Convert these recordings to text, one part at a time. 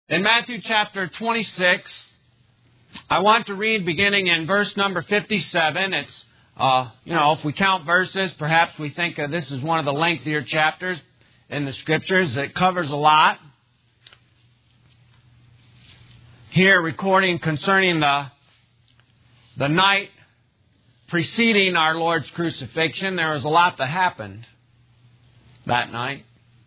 In Matthew chapter 26, I want to read beginning in verse number 57. It's, if we count verses, perhaps we think this is one of the lengthier chapters in the Scriptures. It covers a lot. Here, recording concerning the night preceding our Lord's crucifixion, there was a lot that happened that night.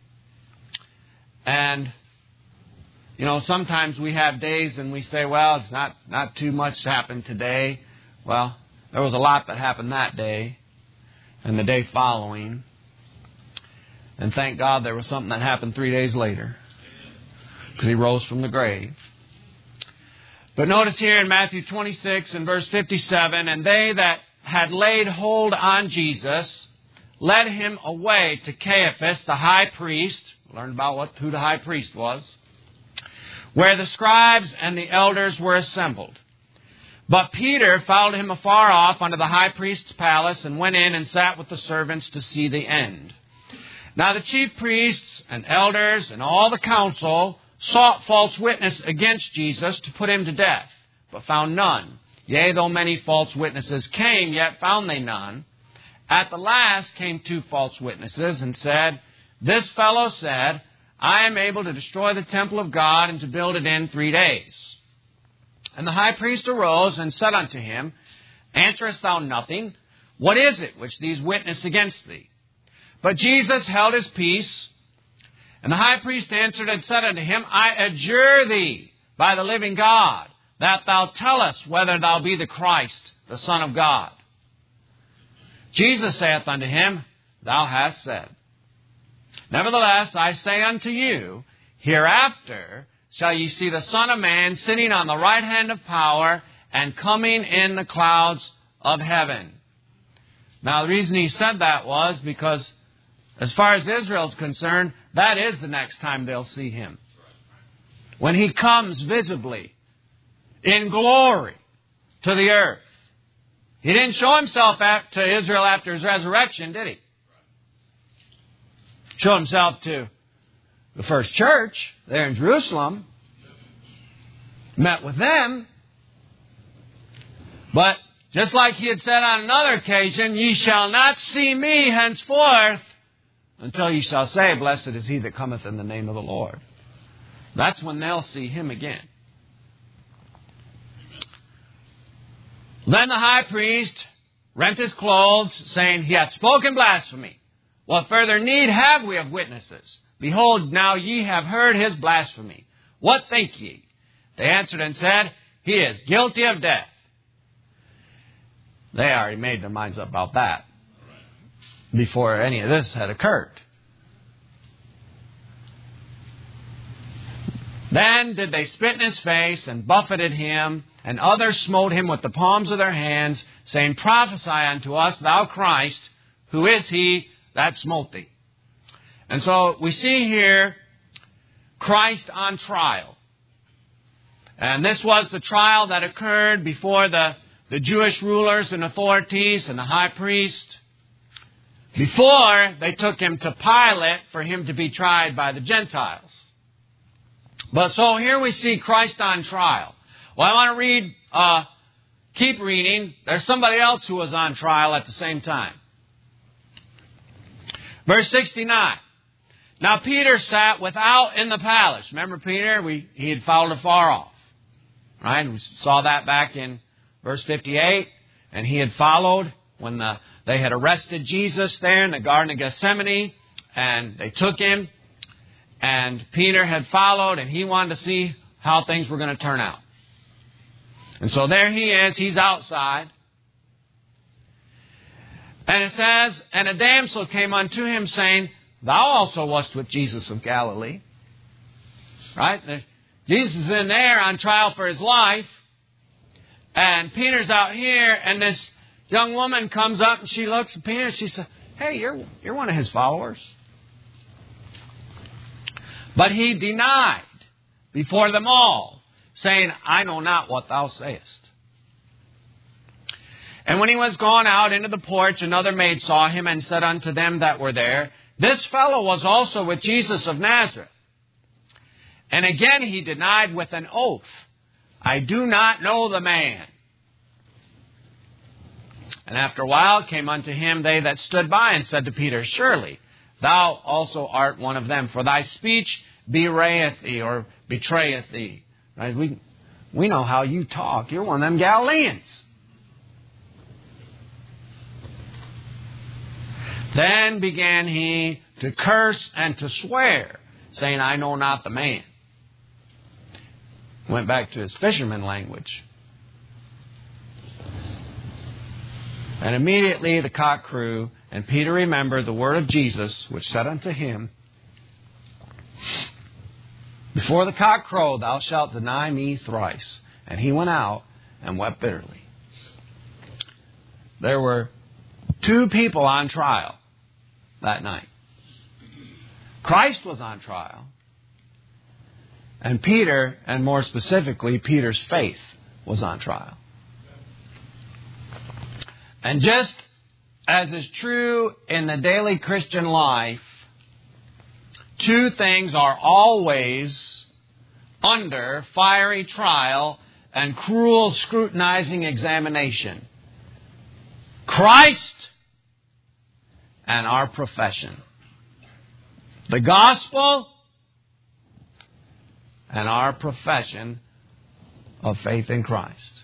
And, sometimes we have days and we say, well, it's not too much happened today. Well, there was a lot that happened that day and the day following. And thank God there was something that happened 3 days later, because He rose from the grave. But notice here in Matthew 26 and verse 57, and they that had laid hold on Jesus led Him away to Caiaphas, the high priest. Learned about who the high priest was. Where the scribes and the elders were assembled. But Peter followed Him afar off unto the high priest's palace, and went in and sat with the servants to see the end. Now the chief priests and elders and all the council sought false witness against Jesus to put Him to death, but found none. Yea, though many false witnesses came, yet found they none. At the last came 2 false witnesses, and said, This fellow said, I am able to destroy the temple of God, and to build it in 3 days. And the high priest arose and said unto him, Answerest thou nothing? What is it which these witness against thee? But Jesus held His peace. And the high priest answered and said unto him, I adjure thee by the living God, that thou tell us whether thou be the Christ, the Son of God. Jesus saith unto him, Thou hast said. Nevertheless, I say unto you, hereafter shall ye see the Son of Man sitting on the right hand of power, and coming in the clouds of heaven. Now, the reason He said that was because, as far as Israel is concerned, that is the next time they'll see Him. When He comes visibly, in glory, to the earth. He didn't show Himself to Israel after His resurrection, did He? Show Himself to the first church there in Jerusalem. Met with them. But just like He had said on another occasion, Ye shall not see me henceforth until ye shall say, Blessed is he that cometh in the name of the Lord. That's when they'll see Him again. Then the high priest rent his clothes, saying, He hath spoken blasphemy. What further need have we of witnesses? Behold, now ye have heard his blasphemy. What think ye? They answered and said, He is guilty of death. They already made their minds up about that before any of this had occurred. Then did they spit in His face and buffeted Him, and others smote Him with the palms of their hands, saying, Prophesy unto us, thou Christ, who is He that smote thee? And so we see here Christ on trial. And this was the trial that occurred before the Jewish rulers and authorities and the high priest, before they took Him to Pilate for Him to be tried by the Gentiles. But so here we see Christ on trial. Well, I want to read, keep reading. There's somebody else who was on trial at the same time. Verse 69. Now Peter sat without in the palace. Remember Peter? He had followed afar off. Right? We saw that back in verse 58. And he had followed when they had arrested Jesus there in the Garden of Gethsemane. And they took Him. And Peter had followed, and he wanted to see how things were going to turn out. And so there he is. He's outside. And it says, And a damsel came unto him, saying, Thou also wast with Jesus of Galilee. Right? Jesus is in there on trial for His life. And Peter's out here, and this young woman comes up, and she looks at Peter, and she says, Hey, you're one of His followers. But he denied before them all, saying, I know not what thou sayest. And when he was gone out into the porch, another maid saw him and said unto them that were there, This fellow was also with Jesus of Nazareth. And again he denied with an oath, I do not know the man. And after a while came unto him they that stood by, and said to Peter, Surely thou also art one of them, for thy speech bewrayeth thee, or betrayeth thee. Right? We know how you talk. You're one of them Galileans. Then began he to curse and to swear, saying, I know not the man. Went back to his fisherman language. And immediately the cock crew, and Peter remembered the word of Jesus, which said unto him, Before the cock crow, thou shalt deny me thrice. And he went out and wept bitterly. There were two people on trial that night. Christ was on trial. And Peter, and more specifically, Peter's faith was on trial. And just as is true in the daily Christian life, two things are always under fiery trial and cruel scrutinizing examination. Christ and our profession. The gospel and our profession of faith in Christ.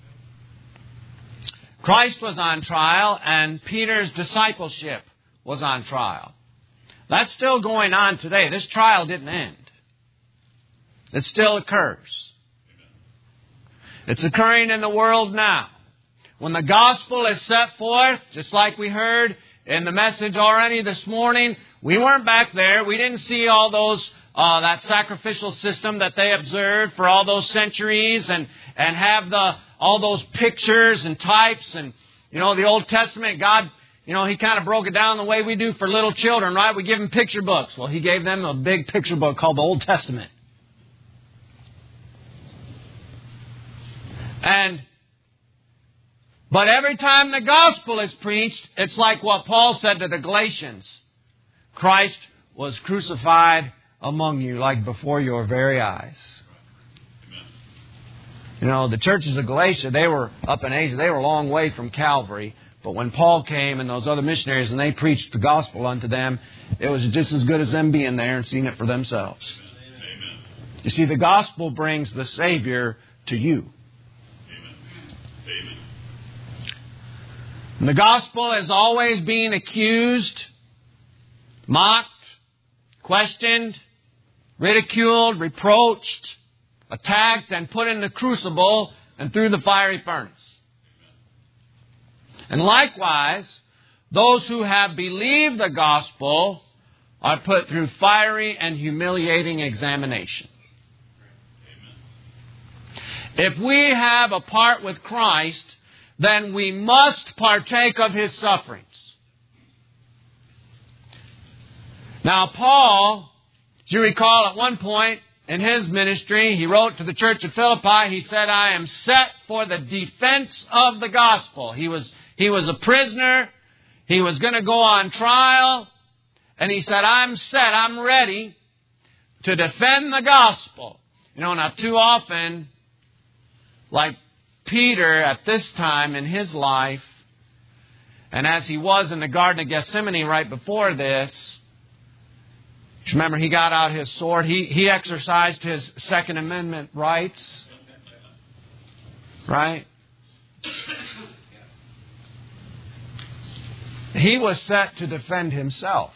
Christ was on trial, and Peter's discipleship was on trial. That's still going on today. This trial didn't end. It still occurs. It's occurring in the world now. When the gospel is set forth, just like we heard in the message already this morning, we weren't back there. We didn't see all those that sacrificial system that they observed for all those centuries, and have all those pictures and types. And, the Old Testament, God, He kind of broke it down the way we do for little children, right? We give them picture books. Well, He gave them a big picture book called the Old Testament. But every time the gospel is preached, it's like what Paul said to the Galatians. Christ was crucified among you, like before your very eyes. The churches of Galatia, they were up in Asia. They were a long way from Calvary. But when Paul came and those other missionaries and they preached the gospel unto them, it was just as good as them being there and seeing it for themselves. Amen. You see, the gospel brings the Savior to you. Amen. And the gospel is always being accused, mocked, questioned, ridiculed, reproached, attacked, and put in the crucible and through the fiery furnace. And likewise, those who have believed the gospel are put through fiery and humiliating examination. If we have a part with Christ, then we must partake of His sufferings. Now, Paul, as you recall, at one point in his ministry, he wrote to the church of Philippi, he said, I am set for the defense of the gospel. He was a prisoner. He was going to go on trial. And he said, I'm set. I'm ready to defend the gospel. Now too often, like Peter at this time in his life, and as he was in the Garden of Gethsemane right before this, remember, he got out his sword. He exercised his Second Amendment rights. Right? He was set to defend himself.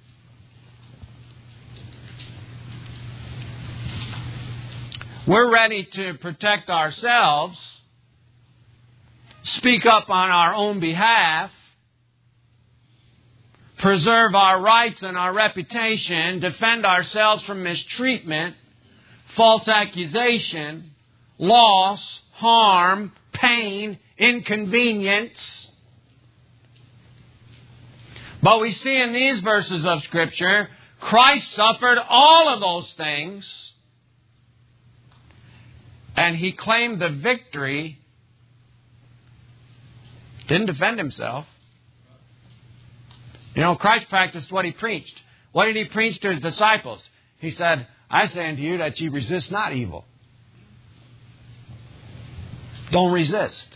We're ready to protect ourselves, speak up on our own behalf, preserve our rights and our reputation, defend ourselves from mistreatment, false accusation, loss, harm, pain, inconvenience. But we see in these verses of Scripture, Christ suffered all of those things, and He claimed the victory, didn't defend Himself. Christ practiced what He preached. What did He preach to His disciples? He said, I say unto you that ye resist not evil. Don't resist.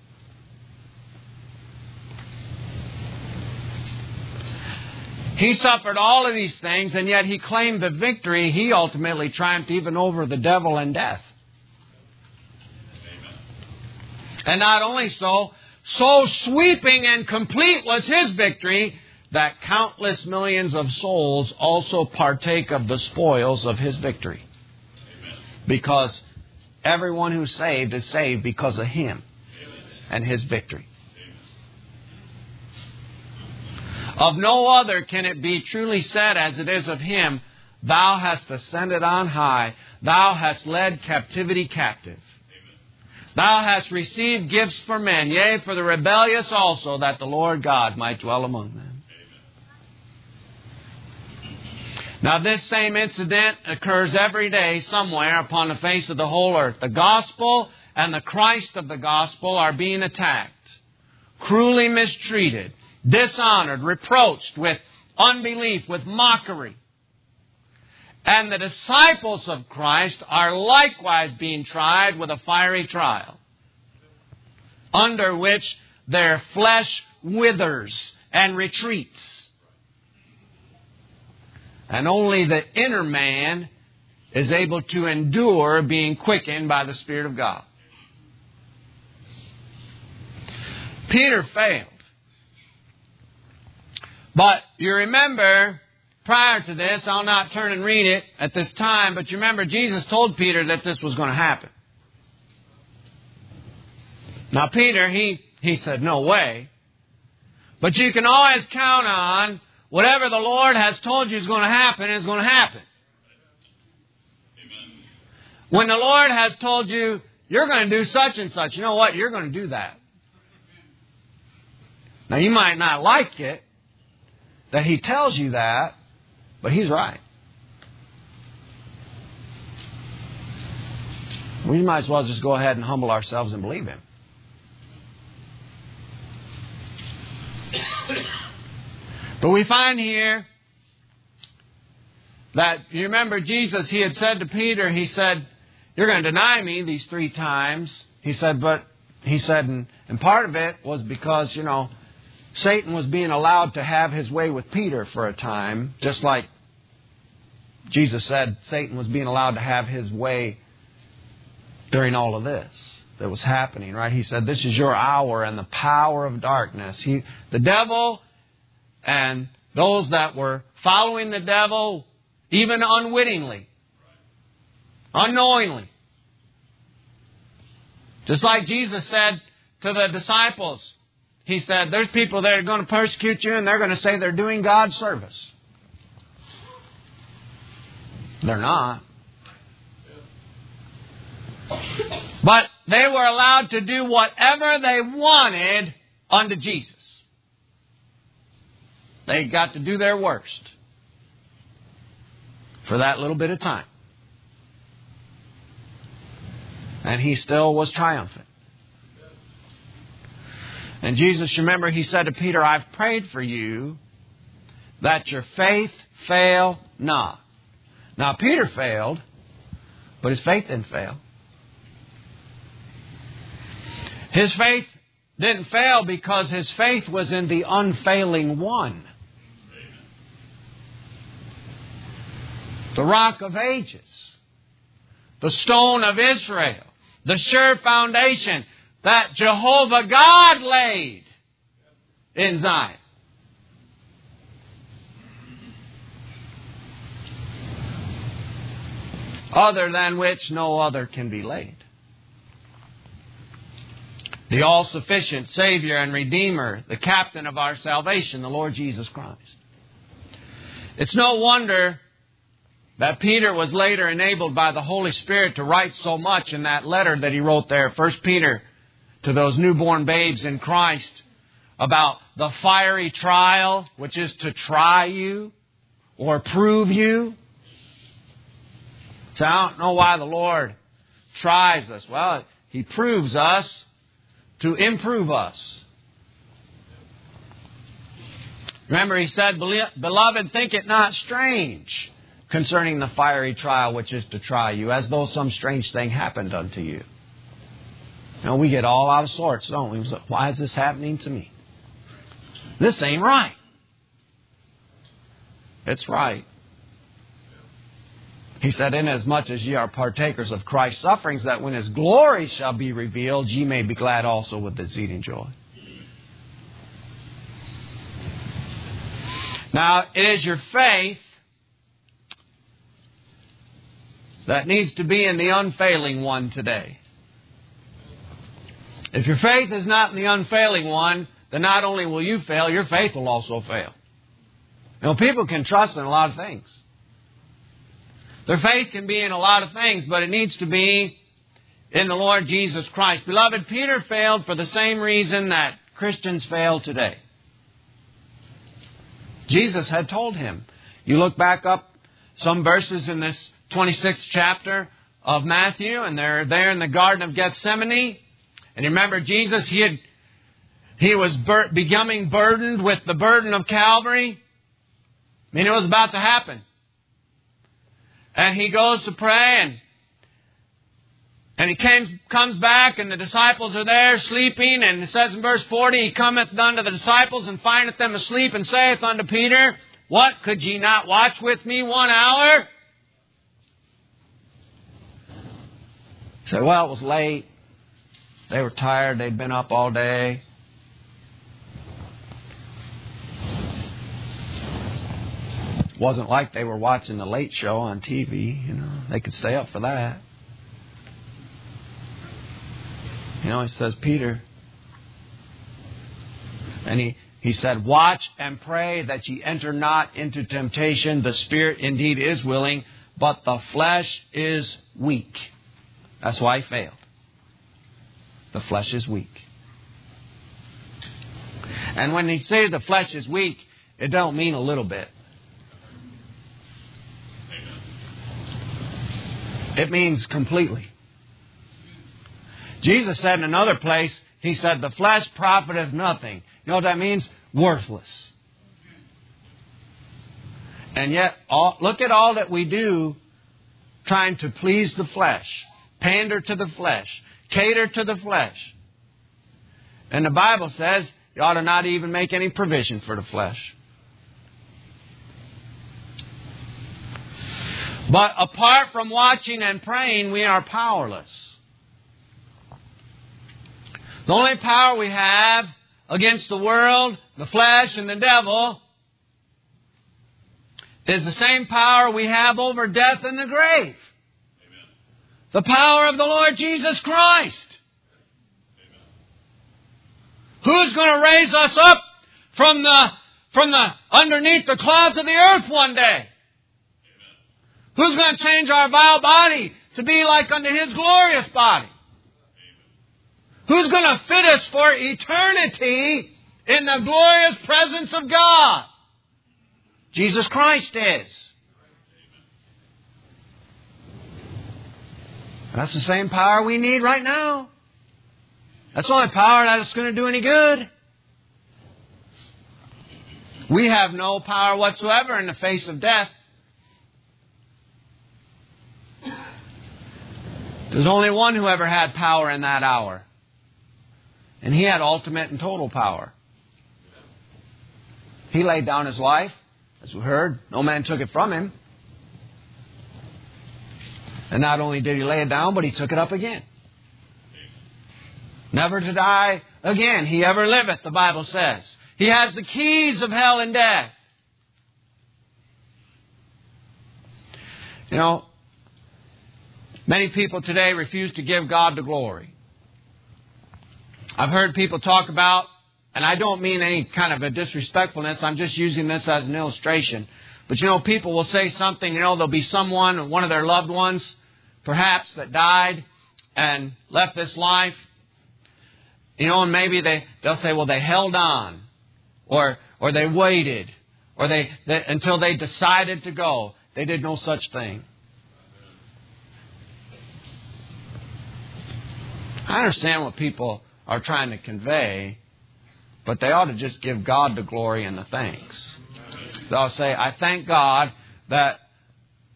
He suffered all of these things, and yet He claimed the victory. He ultimately triumphed even over the devil and death. And not only so, so sweeping and complete was His victory that countless millions of souls also partake of the spoils of His victory. Because everyone who's saved is saved because of Him and His victory. Of no other can it be truly said as it is of Him, Thou hast ascended on high, Thou hast led captivity captive. Thou hast received gifts for men, yea, for the rebellious also, that the Lord God might dwell among them. Now this same incident occurs every day somewhere upon the face of the whole earth. The gospel and the Christ of the gospel are being attacked, cruelly mistreated, dishonored, reproached with unbelief, with mockery. And the disciples of Christ are likewise being tried with a fiery trial, under which their flesh withers and retreats. And only the inner man is able to endure being quickened by the Spirit of God. Peter failed. But you remember, prior to this, I'll not turn and read it at this time, but you remember Jesus told Peter that this was going to happen. Now Peter, he said, no way. But you can always count on whatever the Lord has told you is going to happen is going to happen. Amen. When the Lord has told you, you're going to do such and such, you know what? You're going to do that. Now you might not like it that He tells you that, but He's right. We might as well just go ahead and humble ourselves and believe Him. But we find here that, you remember Jesus, He had said to Peter, He said, you're going to deny me these 3 times. He said, and part of it was because, Satan was being allowed to have his way with Peter for a time, just like Jesus said Satan was being allowed to have his way during all of this that was happening, right? He said, this is your hour and the power of darkness. The devil and those that were following the devil, even unwittingly, unknowingly. Just like Jesus said to the disciples, He said, there's people that are going to persecute you and they're going to say they're doing God's service. They're not. But they were allowed to do whatever they wanted unto Jesus. They got to do their worst for that little bit of time. And He still was triumphant. And Jesus, remember, He said to Peter, I've prayed for you that your faith fail not. Now, Peter failed, but his faith didn't fail. His faith didn't fail because his faith was in the unfailing one. The Rock of Ages. The Stone of Israel. The sure foundation that Jehovah God laid in Zion. Other than which no other can be laid. The all-sufficient Savior and Redeemer, the captain of our salvation, the Lord Jesus Christ. It's no wonder that Peter was later enabled by the Holy Spirit to write so much in that letter that he wrote there, 1 Peter, to those newborn babes in Christ, about the fiery trial, which is to try you or prove you. So I don't know why the Lord tries us. Well, He proves us to improve us. Remember, He said, Beloved, think it not strange concerning the fiery trial which is to try you, as though some strange thing happened unto you. You know, we get all out of sorts, don't we? Why is this happening to me? This ain't right. It's right. He said, inasmuch as ye are partakers of Christ's sufferings, that when His glory shall be revealed, ye may be glad also with exceeding joy. Now, it is your faith that needs to be in the unfailing one today. If your faith is not in the unfailing one, then not only will you fail, your faith will also fail. You know, people can trust in a lot of things. Their faith can be in a lot of things, but it needs to be in the Lord Jesus Christ. Beloved, Peter failed for the same reason that Christians fail today. Jesus had told him. You look back up some verses in this 26th chapter of Matthew, and they're there in the Garden of Gethsemane. And you remember Jesus, he was becoming burdened with the burden of Calvary. I mean, it was about to happen. And he goes to pray, and he comes back, and the disciples are there sleeping. And it says in verse 40, He cometh unto the disciples, and findeth them asleep, and saith unto Peter, What, could ye not watch with me 1 hour? He said, well, it was late. They were tired. They'd been up all day. It wasn't like they were watching the Late Show on TV. You know, they could stay up for that. You know, he says, Peter, and he said, watch and pray that ye enter not into temptation. The spirit indeed is willing, but the flesh is weak. That's why he failed. The flesh is weak. And when he says the flesh is weak, it don't mean a little bit. It means completely. Jesus said in another place, He said, the flesh profiteth nothing. You know what that means? Worthless. And yet, look at all that we do trying to please the flesh, pander to the flesh, cater to the flesh. And the Bible says you ought to not even make any provision for the flesh. But apart from watching and praying, we are powerless. The only power we have against the world, the flesh, and the devil is the same power we have over death and the grave. Amen. The power of the Lord Jesus Christ. Amen. Who's going to raise us up from the underneath the clouds of the earth one day? Who's going to change our vile body to be like unto His glorious body? Who's going to fit us for eternity in the glorious presence of God? Jesus Christ is. And that's the same power we need right now. That's the only power that's going to do any good. We have no power whatsoever in the face of death. There's only one who ever had power in that hour. And He had ultimate and total power. He laid down His life, as we heard. No man took it from Him. And not only did He lay it down, but He took it up again. Never to die again. He ever liveth, the Bible says. He has the keys of hell and death. You know, many people today refuse to give God the glory. I've heard people talk about, and I don't mean any kind of a disrespectfulness, I'm just using this as an illustration. But you know, people will say something, you know, there'll be someone, one of their loved ones, perhaps, that died and left this life. You know, and maybe they'll say, well, they held on, or they waited, or they until they decided to go. They did no such thing. I understand what people are trying to convey, but they ought to just give God the glory and the thanks. They'll say, I thank God that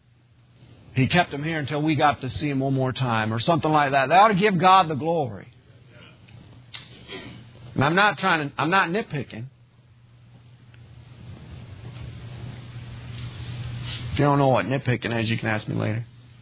He kept them here until we got to see Him one more time, or something like that. They ought to give God the glory. And I'm not nitpicking. If you don't know what nitpicking is, you can ask me later.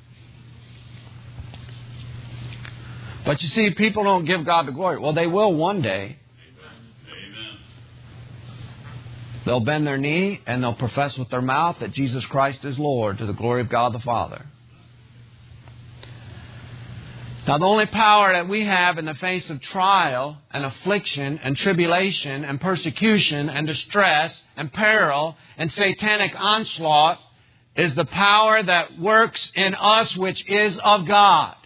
But you see, people don't give God the glory. Well, they will one day. Amen. They'll bend their knee and they'll profess with their mouth that Jesus Christ is Lord to the glory of God the Father. Now, the only power that we have in the face of trial and affliction and tribulation and persecution and distress and peril and satanic onslaught is the power that works in us, which is of God.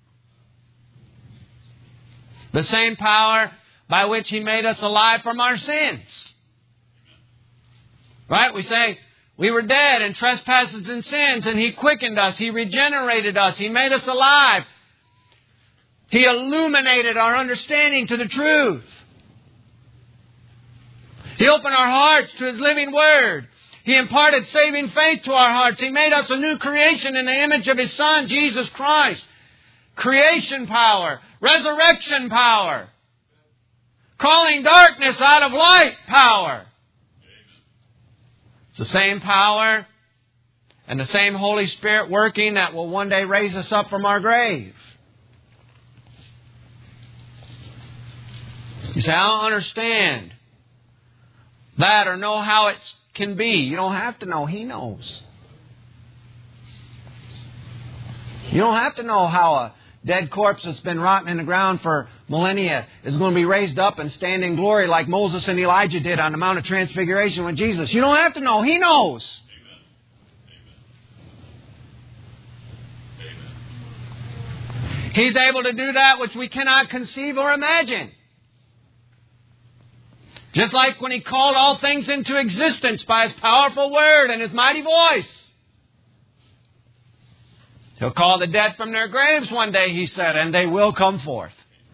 The same power by which He made us alive from our sins. Right? We say, we were dead in trespasses and sins, and He quickened us. He regenerated us. He made us alive. He illuminated our understanding to the truth. He opened our hearts to His living Word. He imparted saving faith to our hearts. He made us a new creation in the image of His Son, Jesus Christ. Creation power, resurrection power, calling darkness out of light power. It's the same power and the same Holy Spirit working that will one day raise us up from our grave. You say, I don't understand that or know how it can be. You don't have to know. He knows. You don't have to know how a dead corpse that's been rotting in the ground for millennia is going to be raised up and stand in glory like Moses and Elijah did on the Mount of Transfiguration with Jesus. You don't have to know. He knows. Amen. He's able to do that which we cannot conceive or imagine. Just like when He called all things into existence by His powerful word and His mighty voice. He'll call the dead from their graves one day, He said, and they will come forth.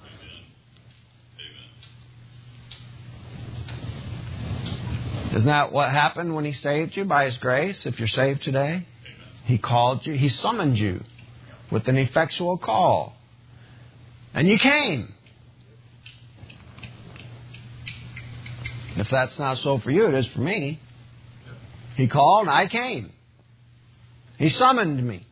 Amen. Isn't that what happened when He saved you by His grace? If you're saved today, Amen. He called you, He summoned you with an effectual call. And you came. If that's not so for you, it is for me. He called and I came. He summoned me.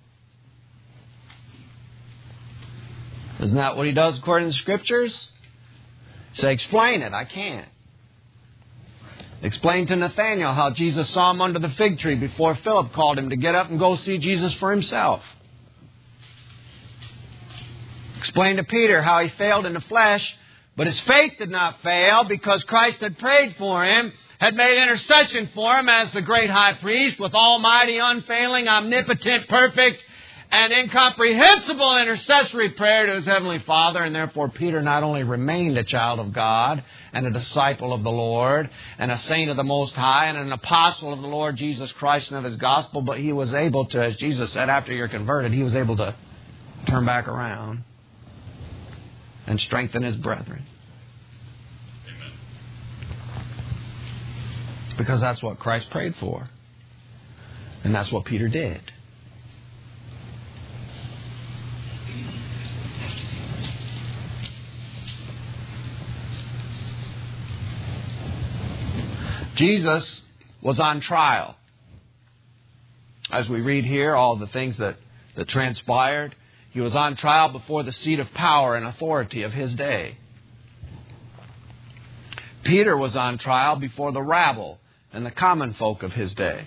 Isn't that what He does according to the Scriptures? Say, explain it. I can't. Explain to Nathanael how Jesus saw him under the fig tree before Philip called him to get up and go see Jesus for himself. Explain to Peter how he failed in the flesh, but his faith did not fail because Christ had prayed for him, had made intercession for him as the great high priest with almighty, unfailing, omnipotent, perfect, and incomprehensible intercessory prayer to His Heavenly Father. And therefore Peter not only remained a child of God and a disciple of the Lord and a saint of the Most High and an apostle of the Lord Jesus Christ and of His gospel, but he was able to, as Jesus said, after you're converted, he was able to turn back around and strengthen his brethren. Amen. Because that's what Christ prayed for. And that's what Peter did. Jesus was on trial. As we read here, all the things that transpired, He was on trial before the seat of power and authority of His day. Peter was on trial before the rabble and the common folk of His day.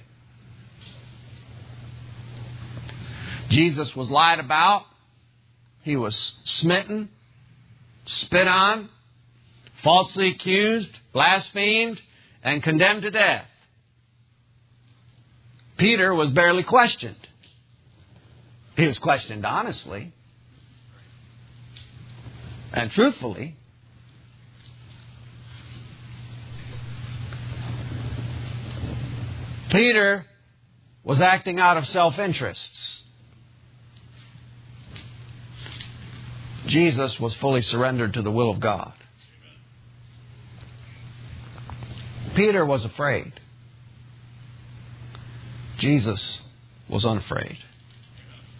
Jesus was lied about. He was smitten, spit on, falsely accused, blasphemed, and condemned to death. Peter was barely questioned. He was questioned honestly and truthfully. Peter was acting out of self-interests. Jesus was fully surrendered to the will of God. Peter was afraid. Jesus was unafraid.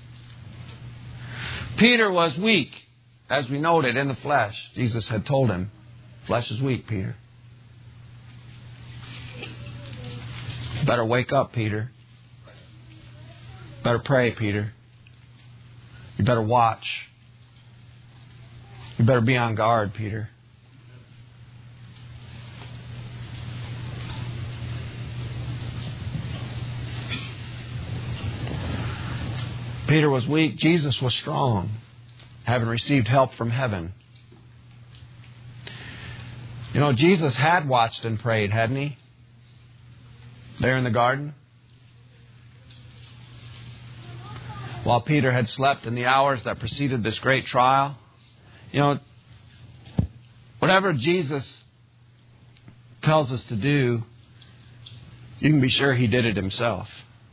Peter was weak, as we noted, in the flesh. Jesus had told him, flesh is weak, Peter. Better wake up, Peter. Better pray, Peter. You better watch. You better be on guard, Peter. Peter was weak. Jesus was strong, having received help from heaven. You know, Jesus had watched and prayed, hadn't He? There in the garden. While Peter had slept in the hours that preceded this great trial. You know, whatever Jesus tells us to do, you can be sure He did it Himself.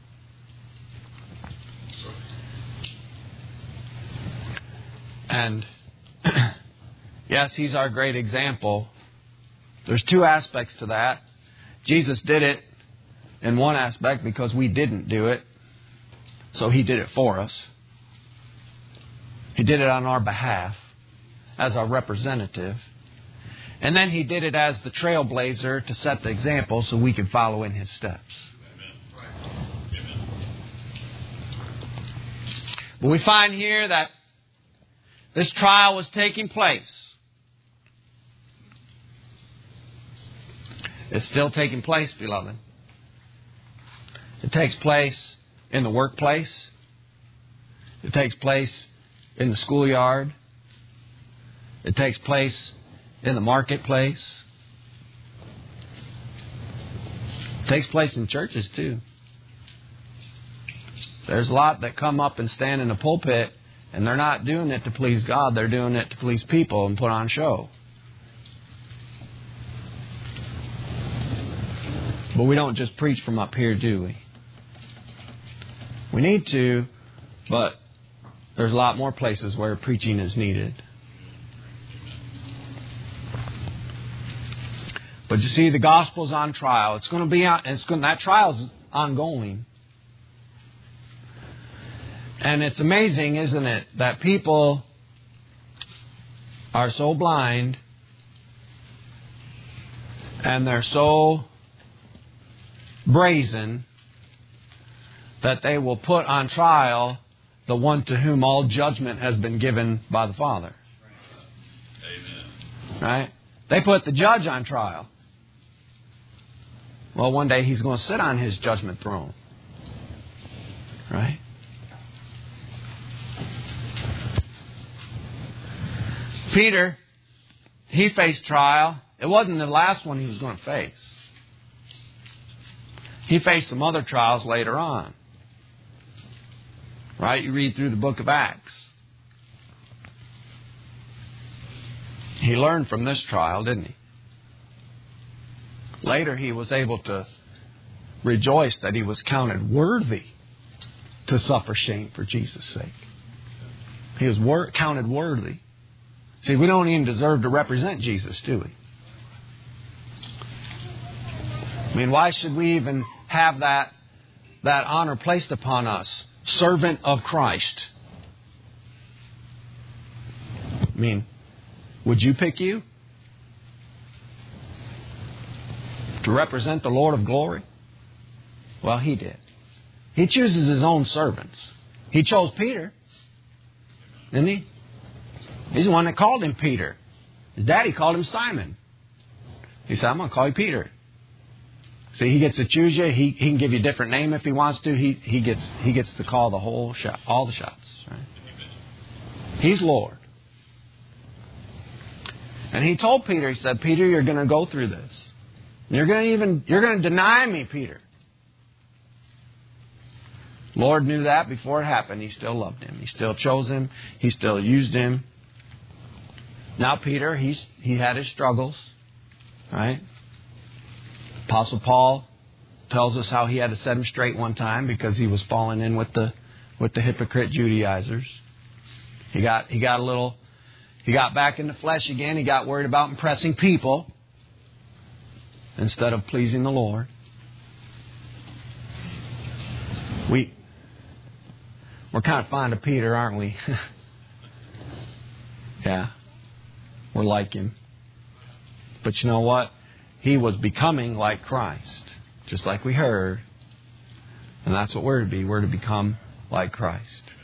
And yes, He's our great example. There's two aspects to that. Jesus did it in one aspect because we didn't do it. So He did it for us. He did it on our behalf as our representative. And then He did it as the trailblazer to set the example so we could follow in His steps. But we find here that this trial was taking place. It's still taking place, beloved. It takes place in the workplace. It takes place in the schoolyard. It takes place in the marketplace. It takes place in churches too. There's a lot that come up and stand in the pulpit, and they're not doing it to please God. They're doing it to please people and put on show. But we don't just preach from up here, do we? We need to, but there's a lot more places where preaching is needed. But you see, the gospel's on trial. It's going to be on, that trial's ongoing. And it's amazing, isn't it, that people are so blind and they're so brazen that they will put on trial the one to whom all judgment has been given by the Father. Amen. Right? They put the judge on trial. Well, one day He's going to sit on His judgment throne. Right? Peter, he faced trial. It wasn't the last one he was going to face. He faced some other trials later on. Right? You read through the book of Acts. He learned from this trial, didn't he? Later he was able to rejoice that he was counted worthy to suffer shame for Jesus' sake. He was counted worthy. See, we don't even deserve to represent Jesus, do we? I mean, why should we even have that honor placed upon us? Servant of Christ. I mean, would you pick you to represent the Lord of glory? Well, He did. He chooses His own servants. He chose Peter, didn't He? He's the one that called him Peter. His daddy called him Simon. He said, I'm going to call you Peter. See, He gets to choose you. He can give you a different name if He wants to. He gets to call the whole shot, all the shots. Right? He's Lord. And He told Peter, He said, Peter, you're going to go through this. You're going to deny me, Peter. Lord knew that before it happened. He still loved him. He still chose him. He still used him. Now Peter, he had his struggles, right? Apostle Paul tells us how he had to set him straight one time because he was falling in with the hypocrite Judaizers. He got back in the flesh again. He got worried about impressing people instead of pleasing the Lord. We're kind of fond of Peter, aren't we? Yeah. We're like Him. But you know what? He was becoming like Christ. Just like we heard. And that's what we're to be. We're to become like Christ.